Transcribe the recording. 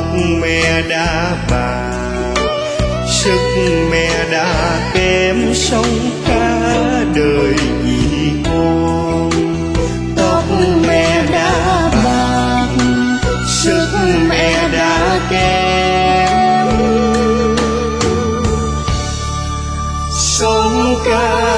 mẹ đã bạc, sức mẹ đã kém sống cả đời vì con. Tóc mẹ đã bạc, sức mẹ đã kém sống cả